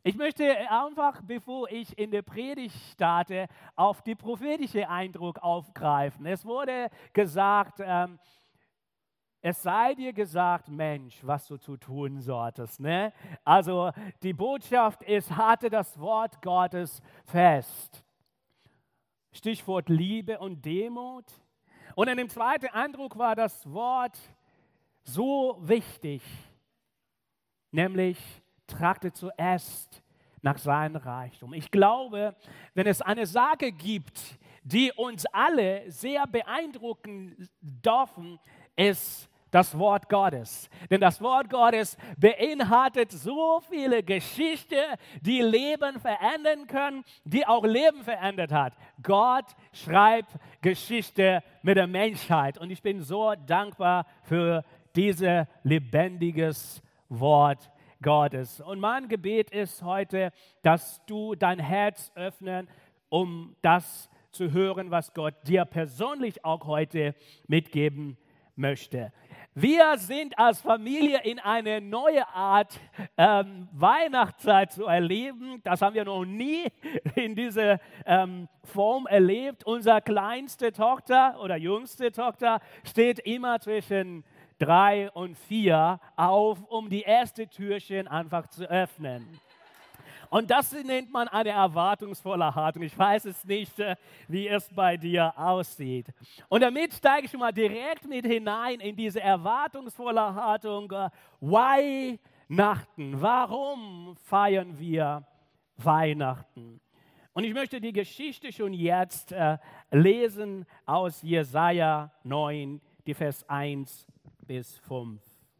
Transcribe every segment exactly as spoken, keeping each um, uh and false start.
Ich möchte einfach, bevor ich in der Predigt starte, auf die prophetische Eindruck aufgreifen. Es wurde gesagt, ähm, es sei dir gesagt, Mensch, was du zu tun solltest. Ne? Also die Botschaft ist, halte das Wort Gottes fest. Stichwort Liebe und Demut. Und in dem zweiten Eindruck war das Wort so wichtig, nämlich trachte zuerst nach seinem Reichtum. Ich glaube, wenn es eine Sache gibt, die uns alle sehr beeindrucken dürfen, ist das Wort Gottes. Denn das Wort Gottes beinhaltet so viele Geschichten, die Leben verändern können, die auch Leben verändert hat. Gott schreibt Geschichte mit der Menschheit. Und ich bin so dankbar für dieses lebendiges Wort Gottes. Und mein Gebet ist heute, dass du dein Herz öffnen, um das zu hören, was Gott dir persönlich auch heute mitgeben möchte. Wir sind als Familie in eine neue Art ähm, Weihnachtszeit zu erleben. Das haben wir noch nie in dieser ähm, Form erlebt. Unsere kleinste Tochter oder jüngste Tochter steht immer zwischen drei und vier auf, um die erste Türchen einfach zu öffnen. Und das nennt man eine erwartungsvolle Haltung. Ich weiß es nicht, wie es bei dir aussieht. Und damit steige ich schon mal direkt mit hinein in diese erwartungsvolle Haltung. Weihnachten. Warum feiern wir Weihnachten? Und ich möchte die Geschichte schon jetzt äh, lesen aus Jesaja neun, die Vers eins bis fünf.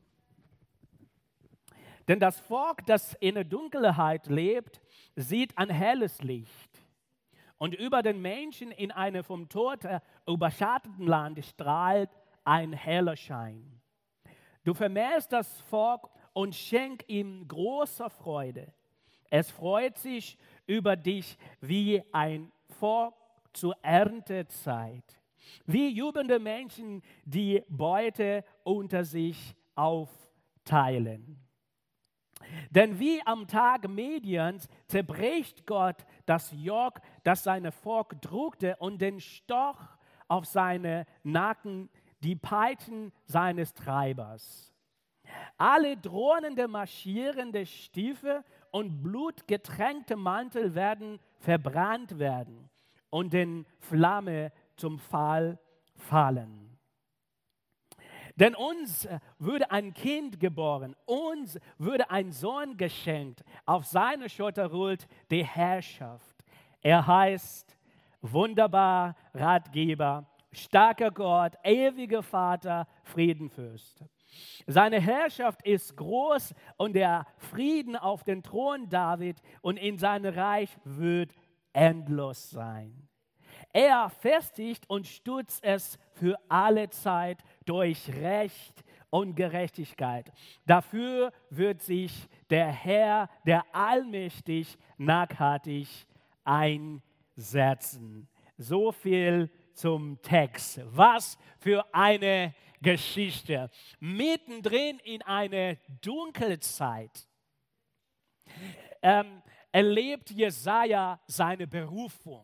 Denn das Volk, das in der Dunkelheit lebt, sieht ein helles Licht. Und über den Menschen in einem vom Tod überschatteten Land strahlt ein heller Schein. Du vermehrst das Volk und schenkst ihm große Freude. Es freut sich über dich wie ein Volk zur Erntezeit. Wie jubelnde Menschen die Beute unter sich aufteilen. Denn wie am Tag Medians zerbricht Gott das Joch, das seine Volk drückte, und den Stoch auf seine Nacken, die Peitschen seines Treibers. Alle drohende, marschierende Stiefel und blutgetränkte Mantel werden verbrannt werden und in Flamme zum Fall fallen. Denn uns würde ein Kind geboren, uns würde ein Sohn geschenkt, auf seine Schulter ruht die Herrschaft. Er heißt Wunderbar, Ratgeber, starker Gott, ewiger Vater, Friedenfürst. Seine Herrschaft ist groß und der Frieden auf den Thron David und in seinem Reich wird endlos sein. Er festigt und stützt es für alle Zeit durch Recht und Gerechtigkeit. Dafür wird sich der Herr, der allmächtig, nachhaltig einsetzen. So viel zum Text. Was für eine Geschichte. Mittendrin in eine Dunkelzeit ähm, erlebt Jesaja seine Berufung.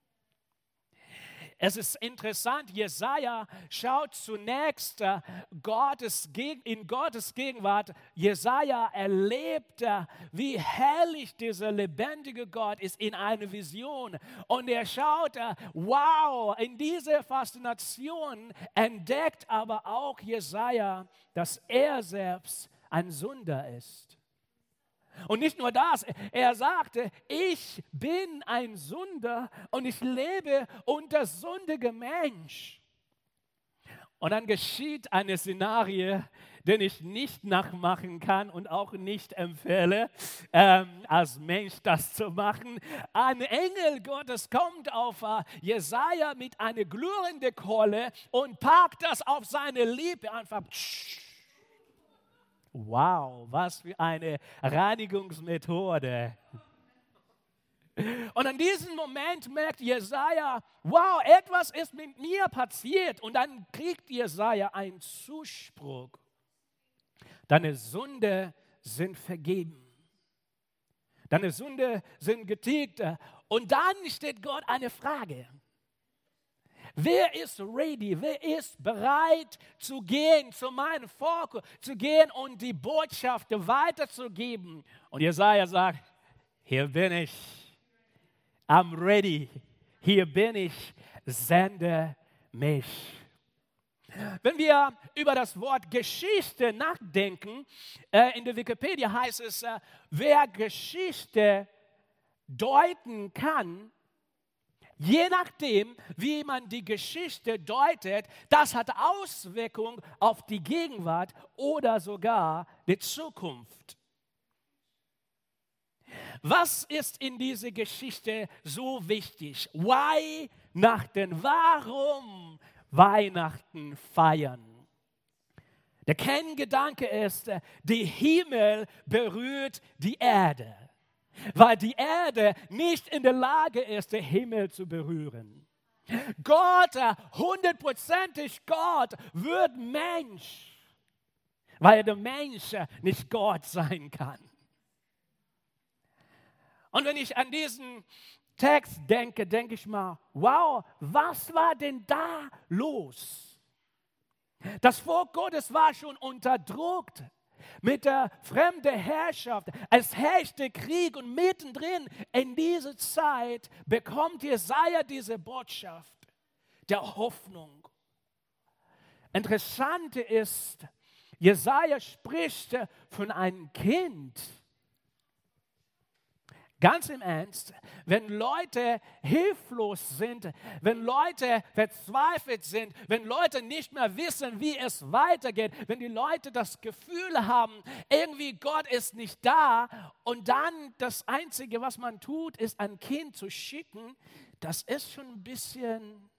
Es ist interessant, Jesaja schaut zunächst äh, Gottes, in Gottes Gegenwart. Jesaja erlebt, äh, wie herrlich dieser lebendige Gott ist in einer Vision. Und er schaut, äh, wow, in dieser Faszination entdeckt aber auch Jesaja, dass er selbst ein Sünder ist. Und nicht nur das, er sagte, ich bin ein Sünder und ich lebe unter sündigem Mensch. Und dann geschieht eine Szenario, den ich nicht nachmachen kann und auch nicht empfehle, ähm, als Mensch das zu machen. Ein Engel Gottes kommt auf äh, Jesaja mit einer glühenden Kohle und packt das auf seine Lippe einfach. Wow, was für eine Reinigungsmethode. Und in diesem Moment merkt Jesaja, wow, etwas ist mit mir passiert. Und dann kriegt Jesaja einen Zuspruch. Deine Sünden sind vergeben. Deine Sünde sind getilgt. Und dann steht Gott eine Frage. Wer ist ready? Wer ist bereit zu gehen, zu meinem Volk zu gehen und die Botschaft weiterzugeben? Und Jesaja sagt, hier bin ich. I'm ready. Hier bin ich. Sende mich. Wenn wir über das Wort Geschichte nachdenken, äh, in der Wikipedia heißt es, äh, wer Geschichte deuten kann, je nachdem, wie man die Geschichte deutet, das hat Auswirkungen auf die Gegenwart oder sogar die Zukunft. Was ist in dieser Geschichte so wichtig? Weihnachten. Warum Weihnachten feiern? Der Kerngedanke ist, der Himmel berührt die Erde, weil die Erde nicht in der Lage ist, den Himmel zu berühren. Gott, hundertprozentig Gott, wird Mensch, weil der Mensch nicht Gott sein kann. Und wenn ich an diesen Text denke, denke ich mal, wow, was war denn da los? Das Volk Gottes war schon unterdrückt mit der fremden Herrschaft. Es herrschte Krieg und mittendrin in dieser Zeit bekommt Jesaja diese Botschaft der Hoffnung. Interessant ist, Jesaja spricht von einem Kind. Ganz im Ernst, wenn Leute hilflos sind, wenn Leute verzweifelt sind, wenn Leute nicht mehr wissen, wie es weitergeht, wenn die Leute das Gefühl haben, irgendwie Gott ist nicht da und dann das Einzige, was man tut, ist ein Kind zu schicken, das ist schon ein bisschen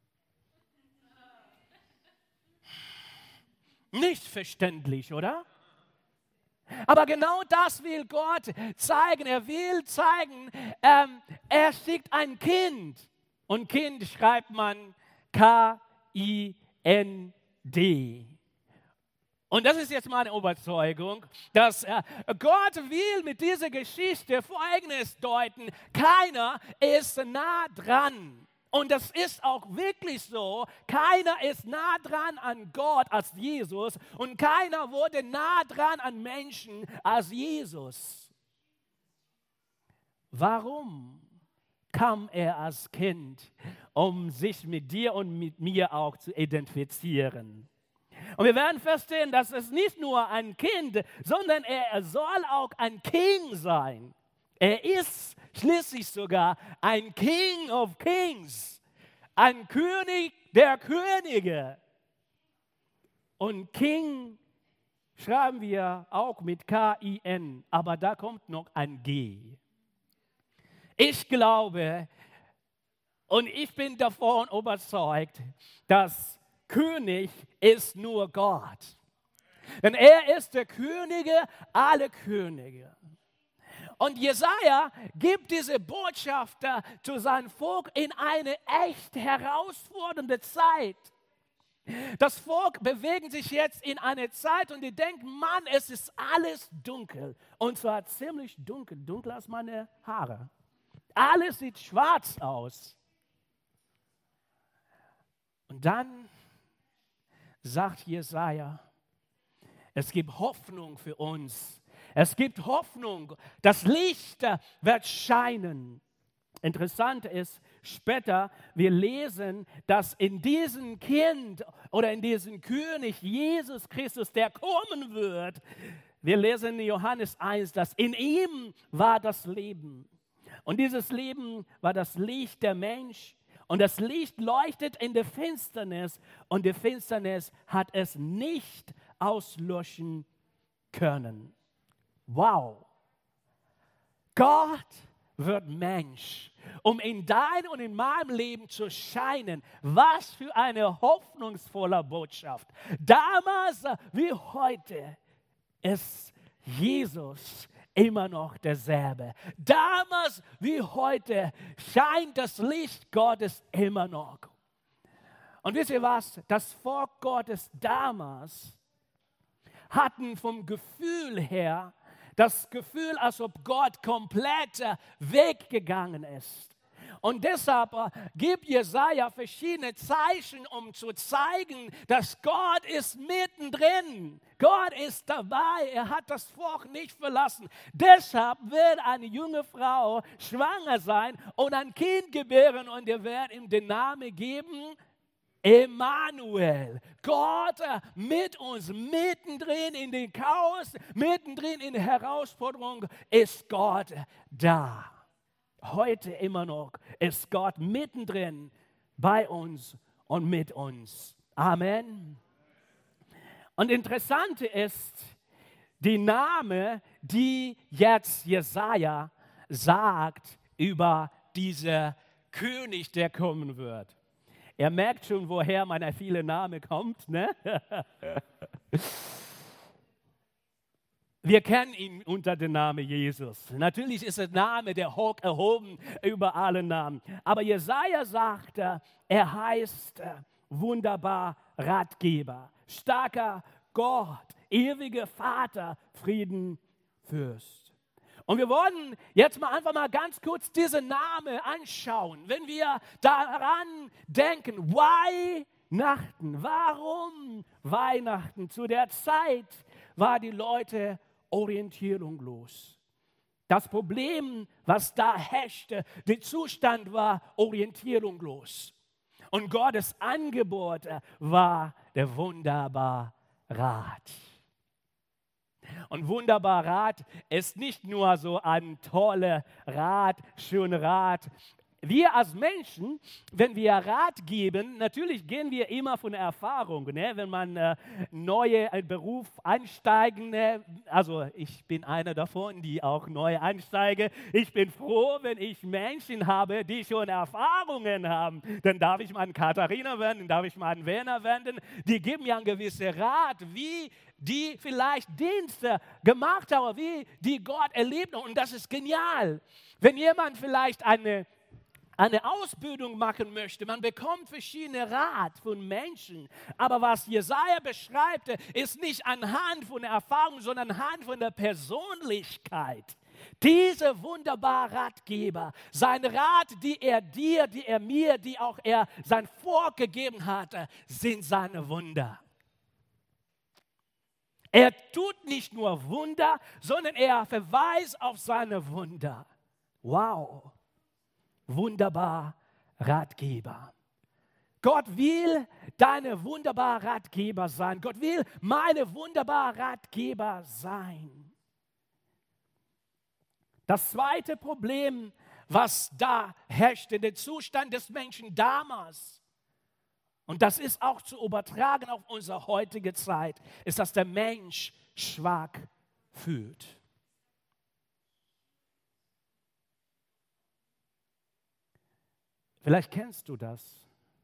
nicht verständlich, oder? Aber genau das will Gott zeigen. Er will zeigen, ähm, er schickt ein Kind. Und Kind schreibt man K I N D. Und das ist jetzt meine Überzeugung, dass äh, Gott will mit dieser Geschichte Folgendes deuten. Keiner ist nah dran. Und das ist auch wirklich so. Keiner ist nah dran an Gott als Jesus und keiner wurde nah dran an Menschen als Jesus. Warum kam er als Kind, um sich mit dir und mit mir auch zu identifizieren? Und wir werden feststellen, dass es nicht nur ein Kind, sondern er soll auch ein King sein. Er ist schließlich sogar ein King of Kings, ein König der Könige. Und King schreiben wir auch mit K I N, aber da kommt noch ein G. Ich glaube und ich bin davon überzeugt, dass König ist nur Gott. Denn er ist der Könige aller Könige. Und Jesaja gibt diese Botschaft zu seinem Volk in eine echt herausfordernde Zeit. Das Volk bewegt sich jetzt in eine Zeit und die denken, Mann, es ist alles dunkel. Und zwar ziemlich dunkel, dunkler als meine Haare. Alles sieht schwarz aus. Und dann sagt Jesaja, es gibt Hoffnung für uns. Es gibt Hoffnung, das Licht wird scheinen. Interessant ist, später, wir lesen, dass in diesem Kind oder in diesem König Jesus Christus, der kommen wird, wir lesen in Johannes eins, dass in ihm war das Leben. Und dieses Leben war das Licht der Mensch. Und das Licht leuchtet in der Finsternis und die Finsternis hat es nicht auslöschen können. Wow! Gott wird Mensch, um in deinem und in meinem Leben zu scheinen. Was für eine hoffnungsvolle Botschaft. Damals wie heute ist Jesus immer noch derselbe. Damals wie heute scheint das Licht Gottes immer noch. Und wisst ihr was? Das Volk Gottes damals hatten vom Gefühl her Das Gefühl, als ob Gott komplett äh, weggegangen ist. Und deshalb äh, gibt Jesaja verschiedene Zeichen, um zu zeigen, dass Gott ist mittendrin. Gott ist dabei. Er hat das Volk nicht verlassen. Deshalb wird eine junge Frau schwanger sein und ein Kind gebären und er wird ihm den Namen geben, Emmanuel. Gott äh, mit uns, mittendrin in den Chaos, mittendrin in der Herausforderung ist Gott da. Heute immer noch ist Gott mittendrin bei uns und mit uns. Amen. Und interessant ist, die Name, die jetzt Jesaja sagt über diesen König, der kommen wird. Er merkt schon, woher mein viele Name kommt, ne? Wir kennen ihn unter dem Namen Jesus. Natürlich ist der Name der hoch erhoben über alle Namen. Aber Jesaja sagt, er heißt wunderbar Ratgeber, starker Gott, ewiger Vater, Friedenfürst. Und wir wollen jetzt mal einfach mal ganz kurz diesen Namen anschauen. Wenn wir daran denken, Weihnachten, warum Weihnachten? Zu der Zeit waren die Leute orientierungslos. Das Problem, was da herrschte, der Zustand war orientierungslos. Und Gottes Angebot war der wunderbare Rat. Und wunderbar Rat ist nicht nur so ein toller Rat, schöner Rat. Wir als Menschen, wenn wir Rat geben, natürlich gehen wir immer von der Erfahrung. Ne? Wenn man äh, neue einen Beruf einsteigen, ne? Also ich bin einer davon, die auch neu einsteigen. Ich bin froh, wenn ich Menschen habe, die schon Erfahrungen haben. Dann darf ich mal an Katharina wenden, darf ich mal an Werner wenden. Die geben mir einen gewissen Rat, wie die vielleicht Dienste gemacht haben, wie die Gott erlebt haben. Und das ist genial. Wenn jemand vielleicht eine eine Ausbildung machen möchte, man bekommt verschiedene Rat von Menschen. Aber was Jesaja beschreibt, ist nicht anhand von der Erfahrung, sondern anhand von der Persönlichkeit. Dieser wunderbare Ratgeber, sein Rat, die er dir, die er mir, die auch er sein Volk gegeben hatte, sind seine Wunder. Er tut nicht nur Wunder, sondern er verweist auf seine Wunder. Wow. Wunderbar Ratgeber. Gott will deine wunderbare Ratgeber sein. Gott will meine wunderbare Ratgeber sein. Das zweite Problem, was da herrschte, der Zustand des Menschen damals, und das ist auch zu übertragen auf unsere heutige Zeit, ist, dass der Mensch schwach fühlt. Vielleicht kennst du das,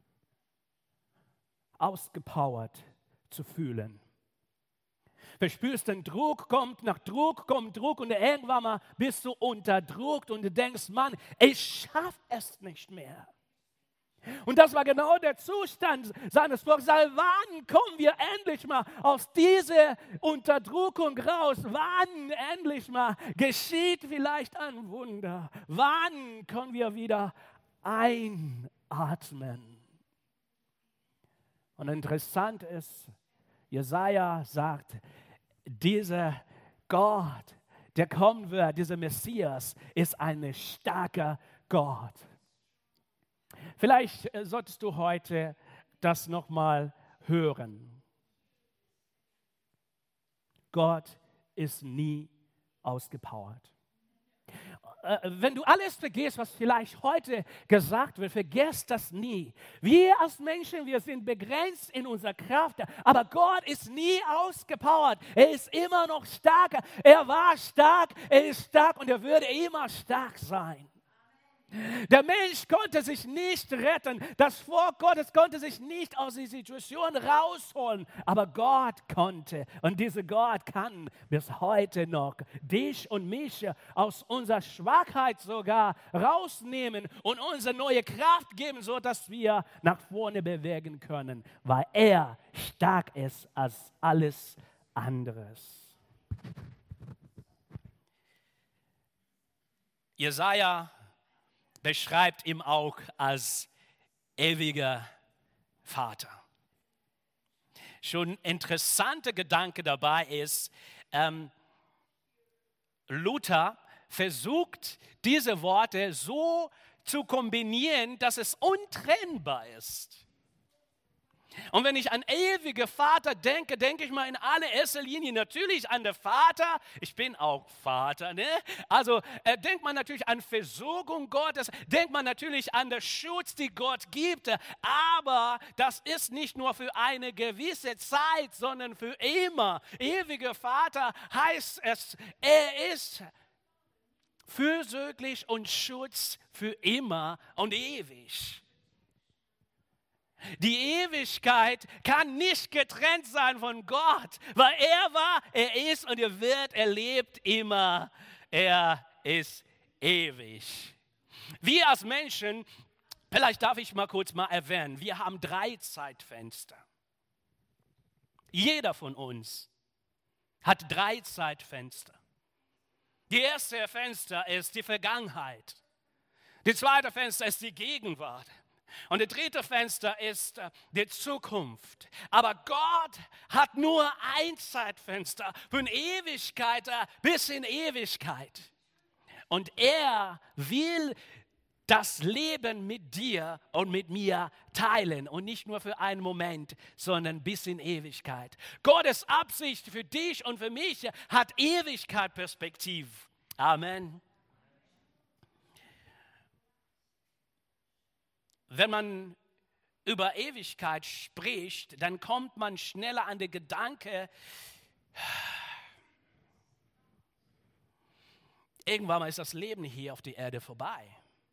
ausgepowert zu fühlen. Verspürst den Druck, kommt nach Druck, kommt Druck und irgendwann mal bist du unter Druck und du denkst, Mann, ich schaffe es nicht mehr. Und das war genau der Zustand seines Volkes. Wann kommen wir endlich mal aus dieser Unterdrückung raus? Wann endlich mal geschieht vielleicht ein Wunder? Wann können wir wieder einatmen? Und interessant ist, Jesaja sagt, dieser Gott, der kommen wird, dieser Messias, ist ein starker Gott. Vielleicht solltest du heute das nochmal hören. Gott ist nie ausgepowert. Wenn du alles vergisst, was vielleicht heute gesagt wird, vergiss das nie. Wir als Menschen, wir sind begrenzt in unserer Kraft, aber Gott ist nie ausgepowert. Er ist immer noch stark. Er war stark, er ist stark und er würde immer stark sein. Der Mensch konnte sich nicht retten. Das Volk Gottes konnte sich nicht aus der Situation rausholen. Aber Gott konnte. Und dieser Gott kann bis heute noch dich und mich aus unserer Schwachheit sogar rausnehmen und uns neue Kraft geben, sodass wir nach vorne bewegen können, weil er stark ist als alles anderes. Jesaja beschreibt ihn auch als ewiger Vater. Schon ein interessanter Gedanke dabei ist, ähm, Luther versucht, diese Worte so zu kombinieren, dass es untrennbar ist. Und wenn ich an ewige Vater denke, denke ich mal in allererster Linie natürlich an den Vater. Ich bin auch Vater, ne? Also äh, denkt man natürlich an Versorgung Gottes, denkt man natürlich an den Schutz, den Gott gibt. Aber das ist nicht nur für eine gewisse Zeit, sondern für immer. Ewiger Vater heißt es, er ist fürsorglich und Schutz für immer und ewig. Die Ewigkeit kann nicht getrennt sein von Gott, weil er war, er ist und er wird, er lebt immer. Er ist ewig. Wir als Menschen, vielleicht darf ich mal kurz mal erwähnen, wir haben drei Zeitfenster. Jeder von uns hat drei Zeitfenster. Die erste Fenster ist die Vergangenheit. Die zweite Fenster ist die Gegenwart. Und das dritte Fenster ist die Zukunft. Aber Gott hat nur ein Zeitfenster von Ewigkeit bis in Ewigkeit. Und er will das Leben mit dir und mit mir teilen. Und nicht nur für einen Moment, sondern bis in Ewigkeit. Gottes Absicht für dich und für mich hat Ewigkeit Perspektive. Amen. Wenn man über Ewigkeit spricht, dann kommt man schneller an den Gedanke, irgendwann mal ist das Leben hier auf der Erde vorbei.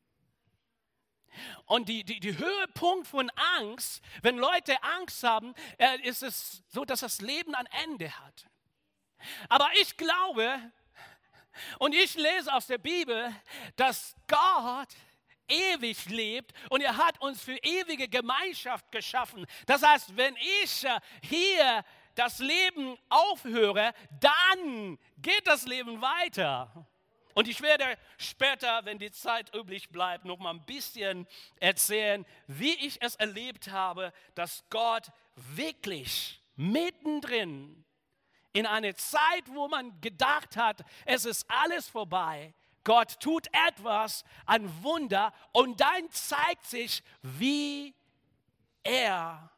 Und die, die, die Höhepunkt von Angst, wenn Leute Angst haben, ist es so, dass das Leben ein Ende hat. Aber ich glaube und ich lese aus der Bibel, dass Gott ewig lebt und er hat uns für ewige Gemeinschaft geschaffen. Das heißt, wenn ich hier das Leben aufhöre, dann geht das Leben weiter. Und ich werde später, wenn die Zeit übrig bleibt, noch mal ein bisschen erzählen, wie ich es erlebt habe, dass Gott wirklich mittendrin in eine Zeit, wo man gedacht hat, es ist alles vorbei, Gott tut etwas, ein Wunder, und dann zeigt sich, wie er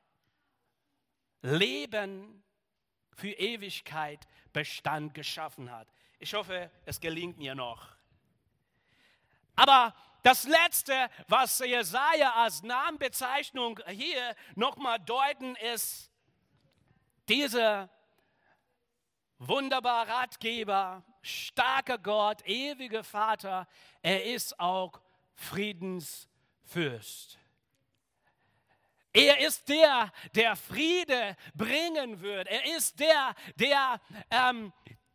Leben für Ewigkeit Bestand geschaffen hat. Ich hoffe, es gelingt mir noch. Aber das Letzte, was Jesaja als Namenbezeichnung hier nochmal deuten, ist dieser wunderbare Ratgeber, starker Gott, ewiger Vater. Er ist auch Friedensfürst. Er ist der, der Friede bringen wird. Er ist der, der ähm,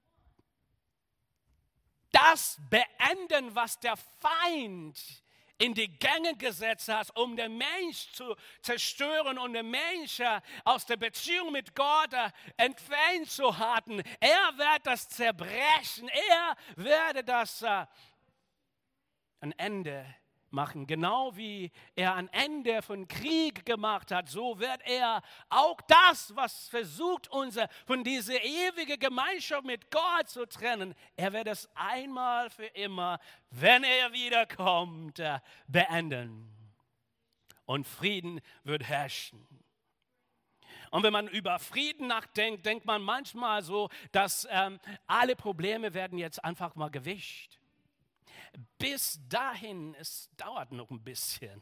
das beenden, was der Feind in die Gänge gesetzt hat, um den Mensch zu zerstören und den Menschen aus der Beziehung mit Gott entfernt zu haben. Er wird das zerbrechen. Er werde das äh, ein Ende machen. Genau wie er ein Ende von Krieg gemacht hat, so wird er auch das, was versucht, uns von dieser ewigen Gemeinschaft mit Gott zu trennen, er wird es einmal für immer, wenn er wiederkommt, beenden. Und Frieden wird herrschen. Und wenn man über Frieden nachdenkt, denkt man manchmal so, dass ähm, alle Probleme werden jetzt einfach mal gewischt. Bis dahin, es dauert noch ein bisschen.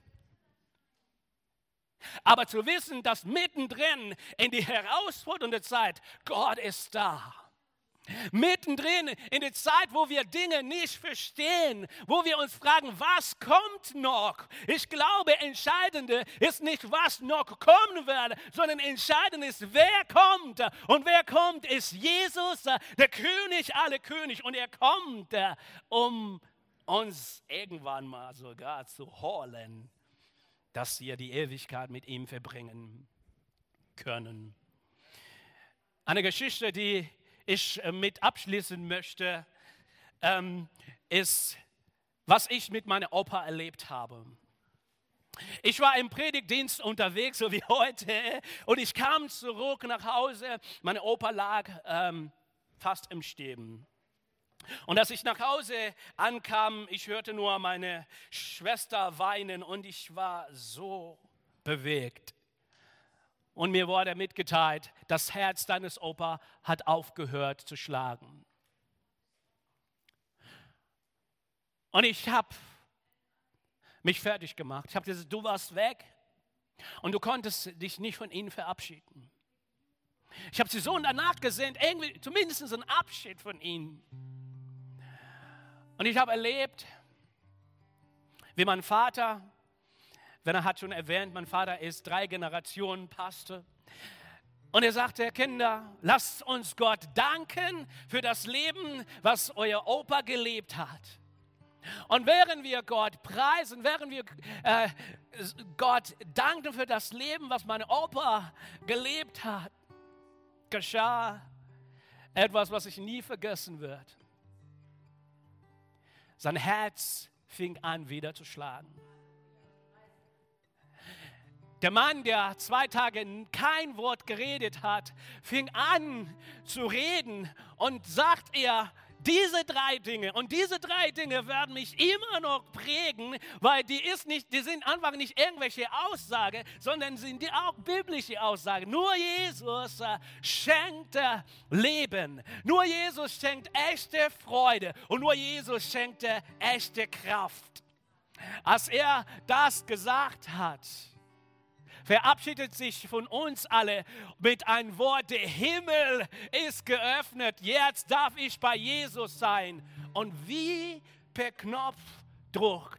Aber zu wissen, dass mittendrin in die herausfordernde Zeit, Gott ist da. Mittendrin in die Zeit, wo wir Dinge nicht verstehen, wo wir uns fragen, was kommt noch? Ich glaube, entscheidende ist nicht, was noch kommen wird, sondern entscheidend ist, wer kommt. Und wer kommt, ist Jesus, der König aller Könige. Und er kommt, um uns irgendwann mal sogar zu holen, dass wir die Ewigkeit mit ihm verbringen können. Eine Geschichte, die ich mit abschließen möchte, ähm, ist was ich mit meinem Opa erlebt habe. Ich war im Predigtdienst unterwegs, so wie heute, und ich kam zurück nach Hause. Mein Opa lag ähm, fast im Sterben. Und als ich nach Hause ankam, ich hörte nur meine Schwester weinen und ich war so bewegt. Und mir wurde mitgeteilt, das Herz deines Opa hat aufgehört zu schlagen. Und ich habe mich fertig gemacht. Ich habe gesagt, du warst weg und du konntest dich nicht von ihnen verabschieden. Ich habe sie so danach gesehen, irgendwie zumindest einen Abschied von ihnen. Und ich habe erlebt, wie mein Vater, Werner hat schon erwähnt, mein Vater ist drei Generationen Pastor. Und er sagte, Kinder, lasst uns Gott danken für das Leben, was euer Opa gelebt hat. Und während wir Gott preisen, während wir äh, Gott danken für das Leben, was mein Opa gelebt hat, geschah etwas, was ich nie vergessen werde. Sein Herz fing an, wieder zu schlagen. Der Mann, der zwei Tage kein Wort geredet hat, fing an zu reden und sagt er, diese drei Dinge und diese drei Dinge werden mich immer noch prägen, weil die, ist nicht, die sind einfach nicht irgendwelche Aussagen, sondern sind die auch biblische Aussagen. Nur Jesus äh, schenkt äh, Leben, nur Jesus schenkt echte Freude und nur Jesus schenkt äh, echte Kraft. Als er das gesagt hat, verabschiedet sich von uns alle mit einem Wort, der Himmel ist geöffnet, jetzt darf ich bei Jesus sein. Und wie per Knopfdruck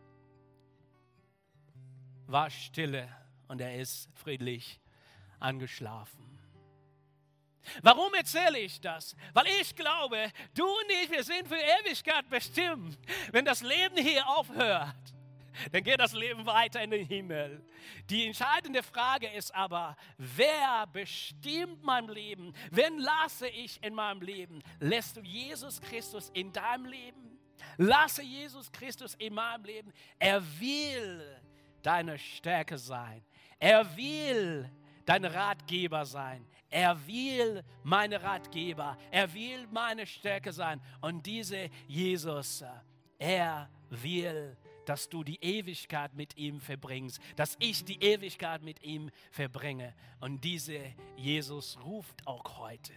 war Stille und er ist friedlich angeschlafen. Warum erzähle ich das? Weil ich glaube, du und ich, wir sind für Ewigkeit bestimmt. Wenn das Leben hier aufhört, dann geht das Leben weiter in den Himmel. Die entscheidende Frage ist aber, wer bestimmt mein Leben? Wen lasse ich in meinem Leben? Lässt du Jesus Christus in deinem Leben? Lasse Jesus Christus in meinem Leben. Er will deine Stärke sein. Er will dein Ratgeber sein. Er will meine Ratgeber. Er will meine Stärke sein. Und dieser Jesus, er will, dass du die Ewigkeit mit ihm verbringst, dass ich die Ewigkeit mit ihm verbringe. Und dieser Jesus ruft auch heute.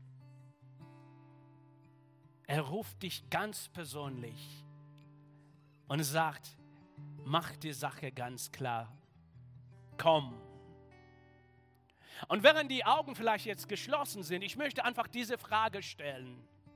Er ruft dich ganz persönlich und sagt, mach die Sache ganz klar. Komm. Und während die Augen vielleicht jetzt geschlossen sind, ich möchte einfach diese Frage stellen.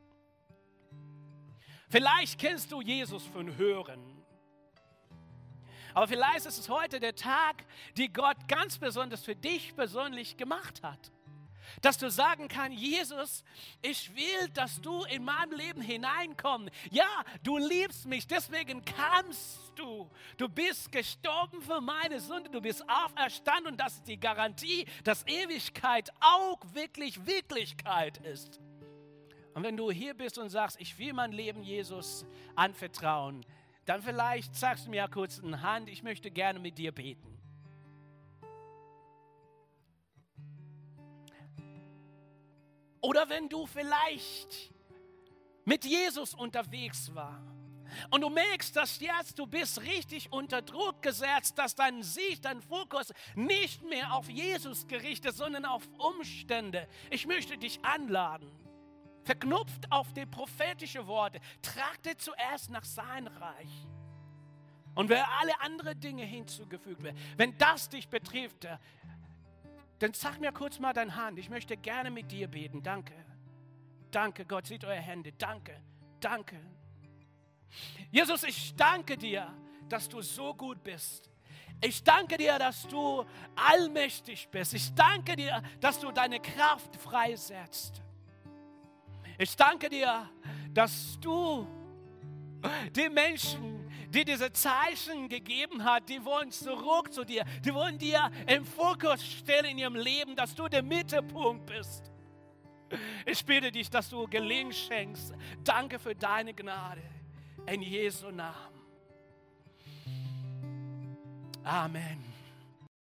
Vielleicht kennst du Jesus von Hören. Aber vielleicht ist es heute der Tag, den Gott ganz besonders für dich persönlich gemacht hat. Dass du sagen kannst, Jesus, ich will, dass du in mein Leben hineinkommst. Ja, du liebst mich, deswegen kamst du. Du bist gestorben für meine Sünde, du bist auferstanden und das ist die Garantie, dass Ewigkeit auch wirklich Wirklichkeit ist. Und wenn du hier bist und sagst, ich will mein Leben Jesus anvertrauen, dann vielleicht sagst du mir kurz eine Hand, ich möchte gerne mit dir beten. Oder wenn du vielleicht mit Jesus unterwegs warst und du merkst, dass jetzt du bist richtig unter Druck gesetzt, dass dein Sicht, dein Fokus nicht mehr auf Jesus gerichtet ist, sondern auf Umstände. Ich möchte dich einladen. Verknüpft auf die prophetischen Worte, tragte zuerst nach sein Reich. Und wer alle anderen Dinge hinzugefügt werden, wenn das dich betrifft, dann sag mir kurz mal deine Hand. Ich möchte gerne mit dir beten. Danke. Danke, Gott sieht eure Hände. Danke, danke. Jesus, ich danke dir, dass du so gut bist. Ich danke dir, dass du allmächtig bist. Ich danke dir, dass du deine Kraft freisetzt. Ich danke dir, dass du die Menschen, die diese Zeichen gegeben hat, die wollen zurück zu dir. Die wollen dir im Fokus stellen in ihrem Leben, dass du der Mittelpunkt bist. Ich bitte dich, dass du Gelingen schenkst. Danke für deine Gnade. In Jesu Namen. Amen.